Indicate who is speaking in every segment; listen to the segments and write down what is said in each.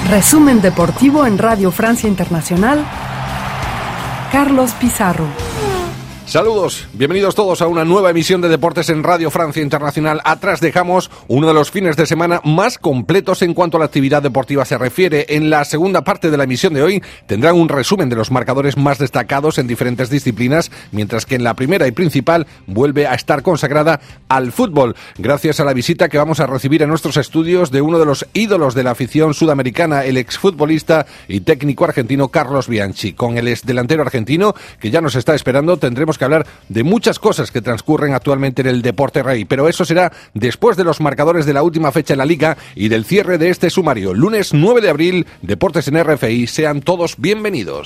Speaker 1: Resumen deportivo en Radio Francia Internacional. Carlos Pizarro.
Speaker 2: Saludos, bienvenidos todos a una nueva emisión de Deportes en Radio Francia Internacional. Atrás dejamos uno de los fines de semana más completos en cuanto a la actividad deportiva se refiere. En la segunda parte de la emisión de hoy tendrán un resumen de los marcadores más destacados en diferentes disciplinas, mientras que en la primera y principal vuelve a estar consagrada al fútbol, gracias a la visita que vamos a recibir en nuestros estudios de uno de los ídolos de la afición sudamericana, el exfutbolista y técnico argentino Carlos Bianchi. Con el exdelantero argentino, que ya nos está esperando, tendremos que hablar de muchas cosas que transcurren actualmente en el deporte rey, pero eso será después de los marcadores de la última fecha en la Liga y del cierre de este sumario. Lunes 9 de abril, Deportes en RFI, sean todos bienvenidos.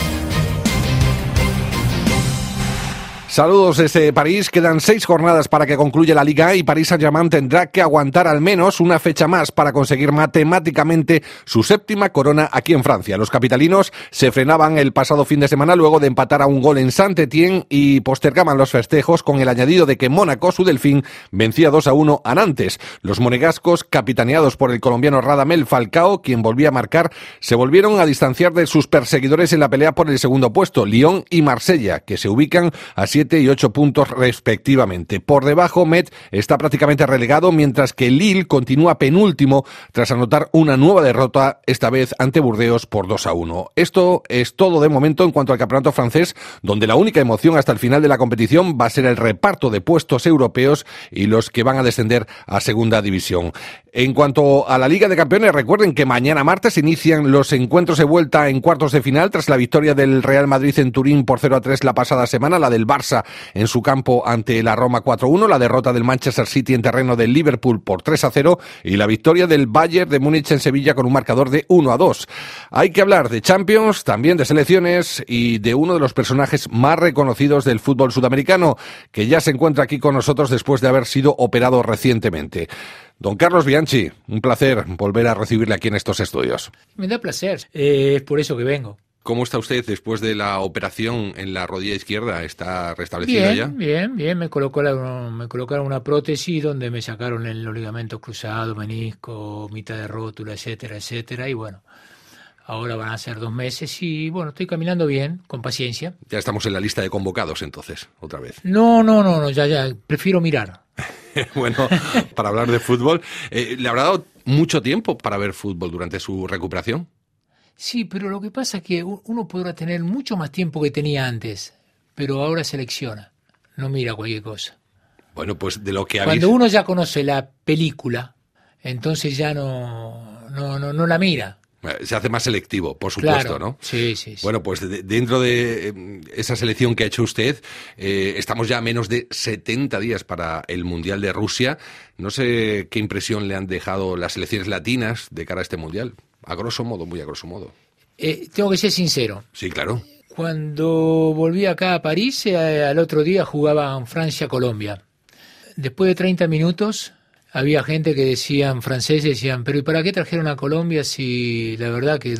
Speaker 2: Saludos desde París. Quedan 6 jornadas para que concluya la Liga y Paris Saint-Germain tendrá que aguantar al menos una fecha más para conseguir matemáticamente su séptima corona aquí en Francia. Los capitalinos se frenaban el pasado fin de semana luego de empatar a un gol en Saint-Étienne y postergaban los festejos con el añadido de que Mónaco, su delfín, vencía 2-1 a Nantes. Los monegascos, capitaneados por el colombiano Radamel Falcao, quien volvía a marcar, se volvieron a distanciar de sus perseguidores en la pelea por el segundo puesto, Lyon y Marsella, que se ubican a 7 y 8 puntos respectivamente. Por debajo, Metz está prácticamente relegado, mientras que Lille continúa penúltimo tras anotar una nueva derrota, esta vez ante Burdeos por 2-1. Esto es todo de momento en cuanto al campeonato francés, donde la única emoción hasta el final de la competición va a ser el reparto de puestos europeos y los que van a descender a segunda división. En cuanto a la Liga de Campeones, recuerden que mañana martes inician los encuentros de vuelta en cuartos de final tras la victoria del Real Madrid en Turín por 0-3 la pasada semana, la del Barça en su campo ante la Roma 4-1, la derrota del Manchester City en terreno del Liverpool por 3-0 y la victoria del Bayern de Múnich en Sevilla con un marcador de 1-2. Hay que hablar de Champions, también de selecciones y de uno de los personajes más reconocidos del fútbol sudamericano, que ya se encuentra aquí con nosotros después de haber sido operado recientemente. Don Carlos Bianchi, un placer volver a recibirle aquí en estos estudios.
Speaker 3: Me da placer, es por eso que vengo.
Speaker 2: ¿Cómo está usted después de la operación en la rodilla izquierda? ¿Está restablecido ya?
Speaker 3: Bien. Me colocaron una prótesis donde me sacaron los ligamentos cruzados, menisco, mitad de rótula, etcétera, y bueno, ahora van a ser 2 meses y bueno, estoy caminando bien, con paciencia.
Speaker 2: Ya estamos en la lista de convocados entonces, otra vez.
Speaker 3: No, ya, prefiero mirar.
Speaker 2: Bueno, para hablar de fútbol, ¿le habrá dado mucho tiempo para ver fútbol durante su recuperación?
Speaker 3: Sí, pero lo que pasa es que uno podrá tener mucho más tiempo que tenía antes, pero ahora selecciona, no mira cualquier cosa.
Speaker 2: Bueno, pues de lo que
Speaker 3: Cuando uno ya conoce la película, entonces ya no la mira.
Speaker 2: Se hace más selectivo, por supuesto,
Speaker 3: claro,
Speaker 2: ¿no?
Speaker 3: Sí.
Speaker 2: Bueno, pues dentro de esa selección que ha hecho usted, estamos ya a menos de 70 días para el Mundial de Rusia. No sé qué impresión le han dejado las selecciones latinas de cara a este Mundial. A grosso modo, muy a grosso modo.
Speaker 3: Tengo que ser sincero.
Speaker 2: Sí, claro.
Speaker 3: Cuando volví acá a París, al otro día jugaban Francia-Colombia. Después de 30 minutos... había gente que decían, franceses decían, pero ¿y para qué trajeron a Colombia si la verdad que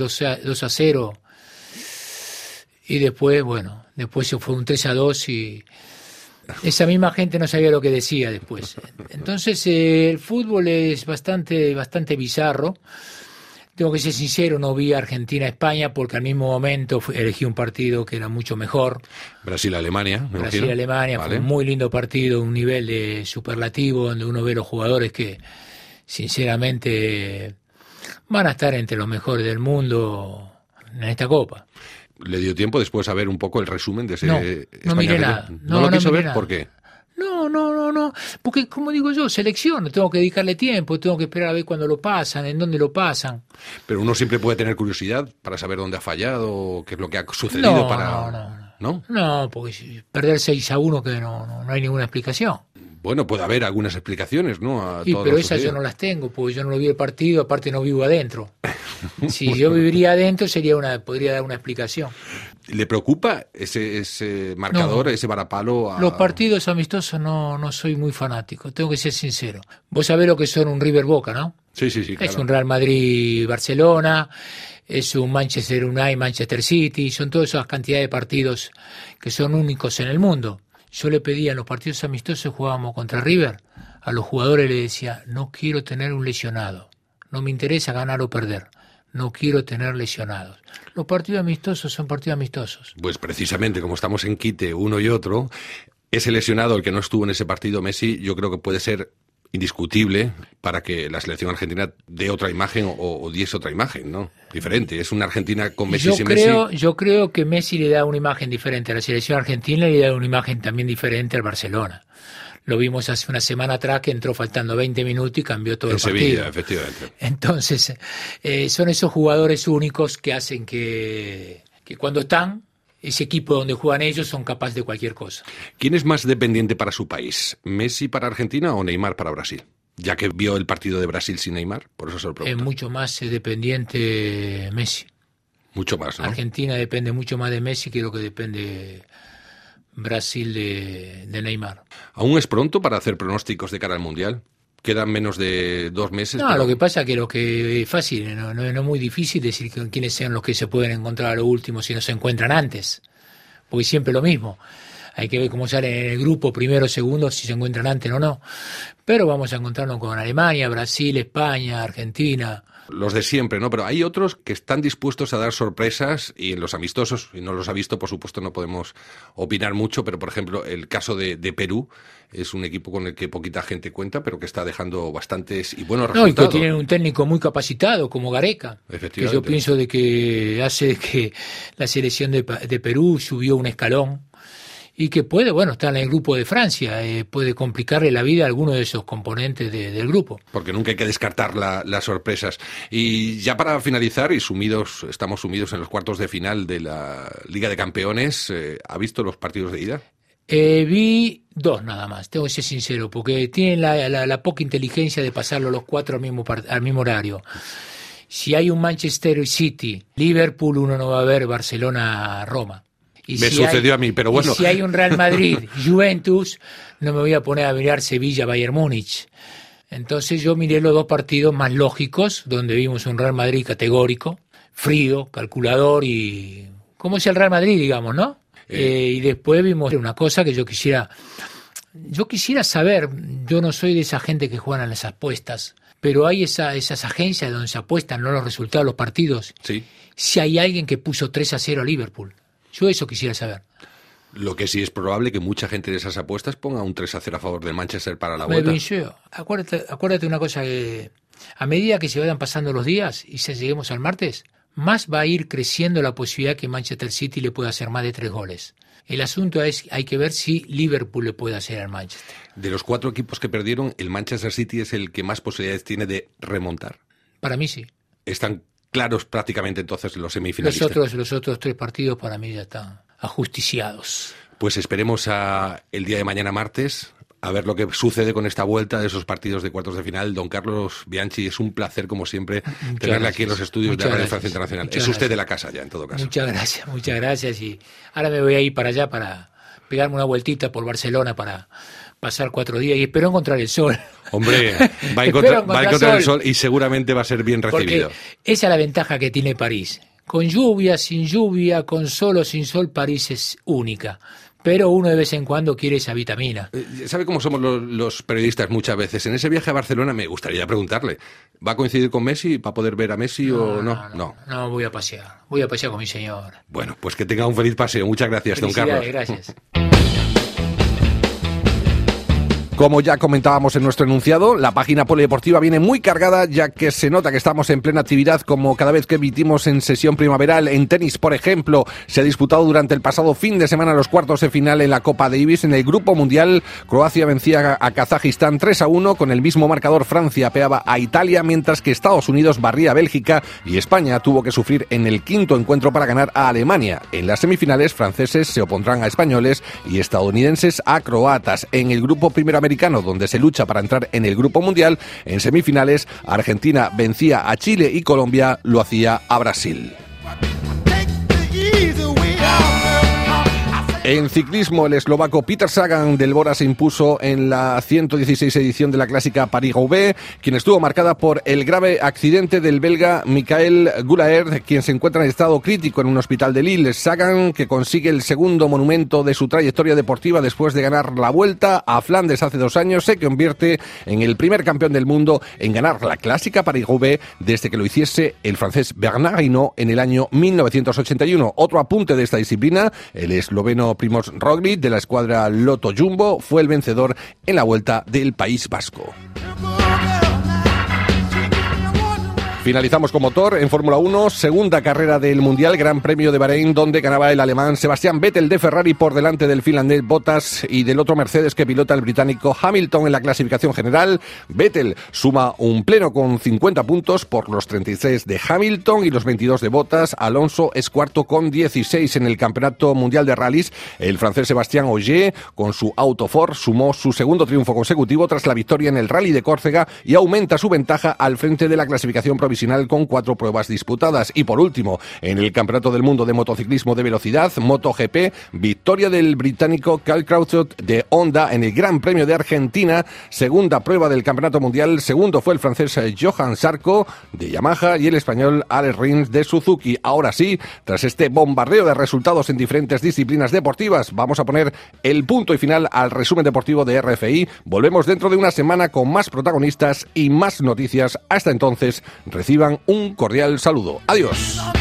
Speaker 3: 2-0? Y después se fue un 3-2 y esa misma gente no sabía lo que decía después. Entonces el fútbol es bastante bizarro. Tengo que ser sincero, no vi a Argentina-España porque al mismo momento elegí un partido que era mucho mejor.
Speaker 2: Brasil-Alemania.
Speaker 3: Brasil-Alemania, vale. Fue un muy lindo partido, un nivel de superlativo donde uno ve los jugadores que sinceramente van a estar entre los mejores del mundo en esta Copa.
Speaker 2: ¿Le dio tiempo después a ver un poco el resumen de ese
Speaker 3: No miré nada.
Speaker 2: ¿No lo quiso ver? ¿Por qué?
Speaker 3: No, porque como digo yo, selecciono, tengo que dedicarle tiempo, tengo que esperar a ver cuándo lo pasan, en dónde lo pasan.
Speaker 2: Pero uno siempre puede tener curiosidad para saber dónde ha fallado, qué es lo que ha sucedido
Speaker 3: ¿No? No, porque perder 6-1 que no hay ninguna explicación.
Speaker 2: Bueno, puede haber algunas explicaciones, ¿no?
Speaker 3: Pero esas yo no las tengo, porque yo no lo vi el partido, aparte no vivo adentro. Si yo viviría adentro podría dar una explicación.
Speaker 2: ¿Le preocupa ese marcador, ese varapalo?
Speaker 3: Los partidos amistosos no soy muy fanático, tengo que ser sincero. Vos sabés lo que son un River Boca, ¿no?
Speaker 2: Sí, claro.
Speaker 3: Es un Real Madrid Barcelona, es un Manchester United Manchester City, son todas esas cantidades de partidos que son únicos en el mundo. Yo le pedía en los partidos amistosos, jugábamos contra River, a los jugadores le decía, no quiero tener un lesionado, no me interesa ganar o perder, No quiero tener lesionados. Los partidos amistosos son partidos amistosos.
Speaker 2: Pues precisamente, como estamos en quite uno y otro, ese lesionado, el que no estuvo en ese partido, Messi, yo creo que puede ser indiscutible para que la selección argentina dé otra imagen o diese otra imagen, ¿no? Diferente. Es una Argentina con Messi sin Messi.
Speaker 3: Yo creo que Messi le da una imagen diferente a la selección argentina y le da una imagen también diferente al Barcelona. Lo vimos hace una semana atrás que entró faltando 20 minutos y cambió todo el partido. En
Speaker 2: Sevilla, efectivamente.
Speaker 3: Entonces, son esos jugadores únicos que hacen que cuando están, ese equipo donde juegan ellos son capaces de cualquier cosa.
Speaker 2: ¿Quién es más dependiente para su país? ¿Messi para Argentina o Neymar para Brasil? Ya que vio el partido de Brasil sin Neymar, por eso se lo pregunto.
Speaker 3: Es mucho más dependiente Messi.
Speaker 2: Mucho más, ¿no?
Speaker 3: Argentina depende mucho más de Messi que lo que depende Brasil de Neymar.
Speaker 2: ¿Aún es pronto para hacer pronósticos de cara al Mundial? ¿Quedan menos de 2 meses?
Speaker 3: No, lo que pasa es que lo que es fácil, no es muy difícil decir quiénes sean los que se pueden encontrar a lo último si no se encuentran antes, porque siempre lo mismo. Hay que ver cómo sale en el grupo, primero, segundo, si se encuentran antes o no. Pero vamos a encontrarnos con Alemania, Brasil, España, Argentina.
Speaker 2: Los de siempre, ¿no? Pero hay otros que están dispuestos a dar sorpresas y en los amistosos, y no los ha visto, por supuesto, no podemos opinar mucho, pero por ejemplo, el caso de Perú es un equipo con el que poquita gente cuenta, pero que está dejando bastantes y buenos resultados.
Speaker 3: No, y que tiene un técnico muy capacitado como Gareca, que yo pienso de que hace que la selección de Perú subió un escalón y que puede, estar en el grupo de Francia, puede complicarle la vida a alguno de esos componentes del grupo.
Speaker 2: Porque nunca hay que descartar las sorpresas. Y ya para finalizar, estamos sumidos en los cuartos de final de la Liga de Campeones, ¿ha visto los partidos de ida?
Speaker 3: Vi 2 nada más, tengo que ser sincero, porque tienen la poca inteligencia de pasarlo los 4 al mismo horario. Si hay un Manchester City, Liverpool, uno no va a ver Barcelona-Roma.
Speaker 2: Me sucedió a mí, pero bueno.
Speaker 3: Y si hay un Real Madrid, Juventus, no me voy a poner a mirar Sevilla-Bayern Múnich. Entonces yo miré los 2 partidos más lógicos, donde vimos un Real Madrid categórico, frío, calculador y como es el Real Madrid, digamos, ¿no? Y después vimos una cosa que yo quisiera saber, yo no soy de esa gente que juegan a las apuestas, pero hay esas agencias donde se apuestan, no los resultados de los partidos.
Speaker 2: Sí.
Speaker 3: Si hay alguien que puso 3-0 a Liverpool. Yo eso quisiera saber.
Speaker 2: Lo que sí es probable que mucha gente de esas apuestas ponga un 3-0 a favor del Manchester para la vuelta.
Speaker 3: Acuérdate una cosa, que a medida que se vayan pasando los días y si lleguemos al martes, más va a ir creciendo la posibilidad que Manchester City le pueda hacer más de 3 goles. El asunto es, hay que ver si Liverpool le puede hacer al Manchester.
Speaker 2: De los 4 equipos que perdieron, el Manchester City es el que más posibilidades tiene de remontar.
Speaker 3: Para mí sí.
Speaker 2: Están claros prácticamente entonces los semifinalistas.
Speaker 3: Los otros 3 partidos para mí ya están ajusticiados.
Speaker 2: Pues esperemos el día de mañana martes a ver lo que sucede con esta vuelta de esos partidos de cuartos de final. Don Carlos Bianchi, es un placer como siempre tenerle aquí en los estudios de Radio Francia Internacional. Es usted de la casa ya, en todo caso.
Speaker 3: Muchas gracias. Y ahora me voy a ir para allá para pegarme una vueltita por Barcelona para pasar 4 días y espero encontrar el sol.
Speaker 2: Hombre, va a encontrar el sol y seguramente va a ser bien recibido.
Speaker 3: Porque esa es la ventaja que tiene París. Con lluvia, sin lluvia, con sol o sin sol, París es única. Pero uno de vez en cuando quiere esa vitamina.
Speaker 2: ¿Sabe cómo somos los periodistas muchas veces? En ese viaje a Barcelona me gustaría preguntarle, ¿va a coincidir con Messi para poder ver a Messi o no?
Speaker 3: No, voy a pasear con mi señora.
Speaker 2: Bueno, pues que tenga un feliz paseo. Muchas gracias, don Carlos.
Speaker 3: Gracias.
Speaker 2: Como ya comentábamos en nuestro enunciado, la página polideportiva viene muy cargada, ya que se nota que estamos en plena actividad, como cada vez que emitimos en sesión primaveral. En tenis, por ejemplo, se ha disputado durante el pasado fin de semana los cuartos de final en la Copa Davis. En el Grupo Mundial, Croacia vencía a Kazajistán 3-1. Con el mismo marcador, Francia apeaba a Italia, mientras que Estados Unidos barría a Bélgica y España tuvo que sufrir en el 5º encuentro para ganar a Alemania. En las semifinales, franceses se opondrán a españoles y estadounidenses a croatas. En el Grupo Primero Americano, donde se lucha para entrar en el Grupo Mundial, en semifinales, Argentina vencía a Chile y Colombia lo hacía a Brasil. En ciclismo, el eslovaco Peter Sagan del Bora se impuso en la 116 edición de la clásica París-Roubaix, quien estuvo marcada por el grave accidente del belga Michael Gulaert, quien se encuentra en estado crítico en un hospital de Lille. Sagan, que consigue el segundo monumento de su trayectoria deportiva después de ganar la Vuelta a Flandes hace 2 años, se convierte en el primer campeón del mundo en ganar la clásica París-Roubaix desde que lo hiciese el francés Bernard Hinault en el año 1981. Otro apunte de esta disciplina, el esloveno Primož Roglič de la escuadra Lotto Jumbo fue el vencedor en la Vuelta del País Vasco. Finalizamos con motor en Fórmula 1, segunda carrera del Mundial, Gran Premio de Bahrein, donde ganaba el alemán Sebastian Vettel de Ferrari por delante del finlandés Bottas y del otro Mercedes que pilota el británico Hamilton en la clasificación general. Vettel suma un pleno con 50 puntos por los 33 de Hamilton y los 22 de Bottas. Alonso es cuarto con 16 en el Campeonato Mundial de Rallys. El francés Sébastien Ogier, con su Auto Ford, sumó su segundo triunfo consecutivo tras la victoria en el Rally de Córcega y aumenta su ventaja al frente de la clasificación provisional con 4 pruebas disputadas. Y por último, en el Campeonato del Mundo de Motociclismo de Velocidad, MotoGP, victoria del británico Cal Crutchlow de Honda en el Gran Premio de Argentina, segunda prueba del Campeonato Mundial. Segundo fue el francés Johan Zarco de Yamaha y el español Alex Rins de Suzuki. Ahora sí, tras este bombardeo de resultados en diferentes disciplinas deportivas, vamos a poner el punto y final al resumen deportivo de RFI. Volvemos dentro de una semana con más protagonistas y más noticias. Hasta entonces, reciban un cordial saludo. Adiós.